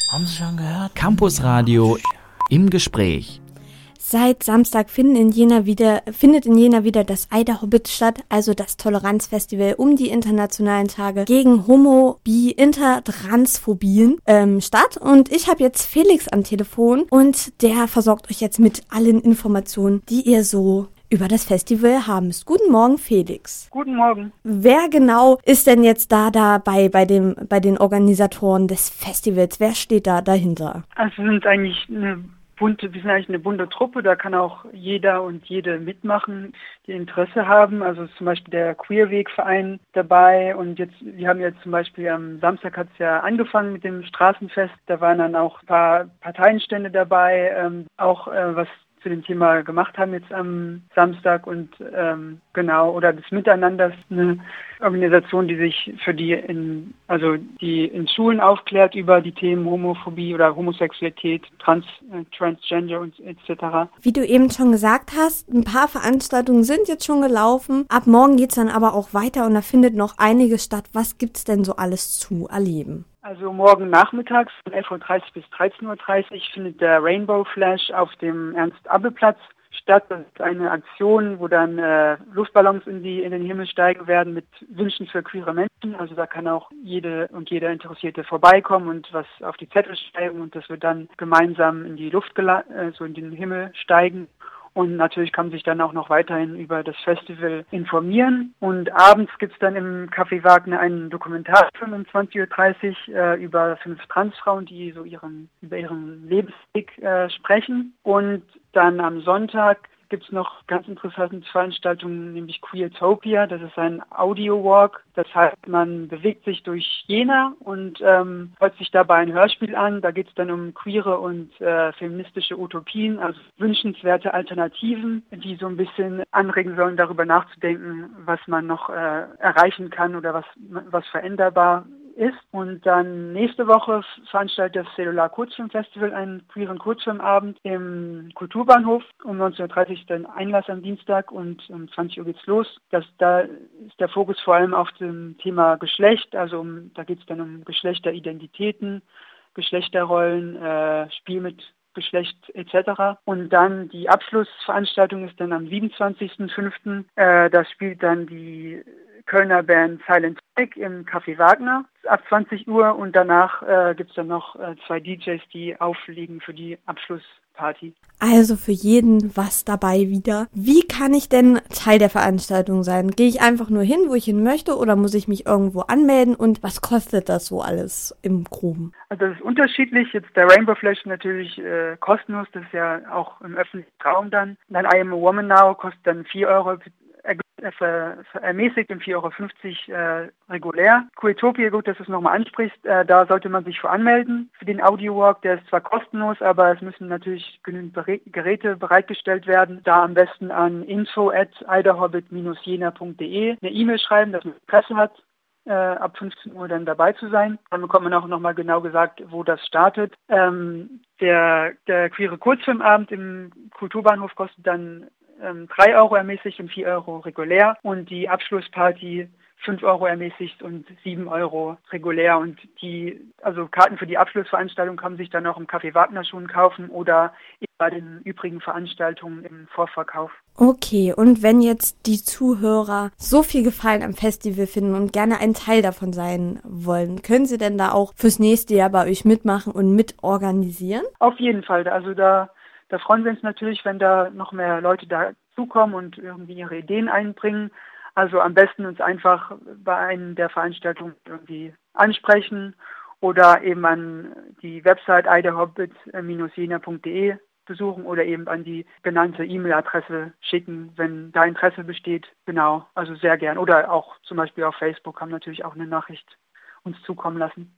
Haben Sie schon gehört? Campusradio im Gespräch. Seit Samstag findet in Jena wieder das Eider Hobbit statt, also das Toleranzfestival um die internationalen Tage gegen Homo-, Bi-, Inter-, Transphobien statt. Und ich habe jetzt Felix am Telefon und der versorgt euch jetzt mit allen Informationen, die ihr so über das Festival haben müsst. Guten Morgen, Felix. Guten Morgen. Wer genau ist denn jetzt da dabei bei den Organisatoren des Festivals? Wer steht da dahinter? Also wir sind eigentlich eine bunte Truppe, da kann auch jeder und jede mitmachen, die Interesse haben. Also ist zum Beispiel der Queerweg-Verein dabei und wir haben jetzt zum Beispiel am Samstag hat es ja angefangen mit dem Straßenfest, da waren dann auch ein paar Parteienstände dabei, was zu dem Thema gemacht haben jetzt am Samstag und oder das Miteinander ist eine Organisation, die sich die in Schulen aufklärt über die Themen Homophobie oder Homosexualität, Transgender und etc. Wie du eben schon gesagt hast, ein paar Veranstaltungen sind jetzt schon gelaufen. Ab morgen geht's dann aber auch weiter und da findet noch einiges statt. Was gibt's denn so alles zu erleben? Also morgen nachmittags von 11:30 Uhr bis 13:30 Uhr findet der Rainbow Flash auf dem Ernst-Abbe-Platz statt. Das ist eine Aktion, wo dann Luftballons in den Himmel steigen werden mit Wünschen für queere Menschen. Also da kann auch jede und jeder Interessierte vorbeikommen und was auf die Zettel schreiben und das wird dann gemeinsam in die Luft in den Himmel steigen. Und natürlich kann man sich dann auch noch weiterhin über das Festival informieren. Und abends gibt es dann im Café Wagner einen Dokumentarfilm um 20:30 Uhr über 5 Transfrauen, die so über ihren Lebensweg sprechen. Und dann am Sonntag gibt es noch ganz interessante Veranstaltungen, nämlich Queertopia. Das ist ein Audio-Walk. Das heißt, man bewegt sich durch Jena und hört sich dabei ein Hörspiel an. Da geht es dann um queere und feministische Utopien, also wünschenswerte Alternativen, die so ein bisschen anregen sollen, darüber nachzudenken, was man noch erreichen kann oder was veränderbar ist. Und dann nächste Woche veranstaltet das Cellular Kurzfilmfestival einen queeren Kurzfilmabend im Kulturbahnhof. Um 19:30 Uhr ist dann Einlass am Dienstag und um 20 Uhr geht's los. Da ist der Fokus vor allem auf dem Thema Geschlecht. Also da geht es dann um Geschlechteridentitäten, Geschlechterrollen, Spiel mit Geschlecht etc. Und dann die Abschlussveranstaltung ist dann am 27.05. Da spielt dann die Kölner Band Silent Trick im Café Wagner ab 20 Uhr und danach gibt es dann noch 2 DJs, die auflegen für die Abschlussparty. Also für jeden was dabei wieder. Wie kann ich denn Teil der Veranstaltung sein? Gehe ich einfach nur hin, wo ich hin möchte oder muss ich mich irgendwo anmelden und was kostet das so alles im Groben? Also das ist unterschiedlich. Jetzt der Rainbow Flash natürlich kostenlos, das ist ja auch im öffentlichen Raum dann. Dann I Am a Woman Now kostet dann 4 Euro ermäßigt und 4,50 Euro regulär. Queertopia, gut, dass du es nochmal ansprichst, da sollte man sich für anmelden. Für den Audio-Walk, der ist zwar kostenlos, aber es müssen natürlich genügend Geräte bereitgestellt werden. Da am besten an info@eiderhobbit-jena.de eine E-Mail schreiben, dass man Interesse hat, ab 15 Uhr dann dabei zu sein. Dann bekommt man auch nochmal genau gesagt, wo das startet. Der queere Kurzfilmabend im Kulturbahnhof kostet dann 3 Euro ermäßigt und 4 Euro regulär und die Abschlussparty 5 Euro ermäßigt und 7 Euro regulär und Karten für die Abschlussveranstaltung kann man sich dann auch im Café Wagner schon kaufen oder bei den übrigen Veranstaltungen im Vorverkauf. Okay, und wenn jetzt die Zuhörer so viel Gefallen am Festival finden und gerne ein Teil davon sein wollen, können sie denn da auch fürs nächste Jahr bei euch mitmachen und mitorganisieren? Auf jeden Fall, also da freuen wir uns natürlich, wenn da noch mehr Leute dazukommen und irgendwie ihre Ideen einbringen. Also am besten uns einfach bei einer der Veranstaltungen irgendwie ansprechen oder eben an die Website eiderhobbit-jena.de besuchen oder eben an die genannte E-Mail-Adresse schicken, wenn da Interesse besteht. Genau, also sehr gern. Oder auch zum Beispiel auf Facebook haben natürlich auch eine Nachricht uns zukommen lassen.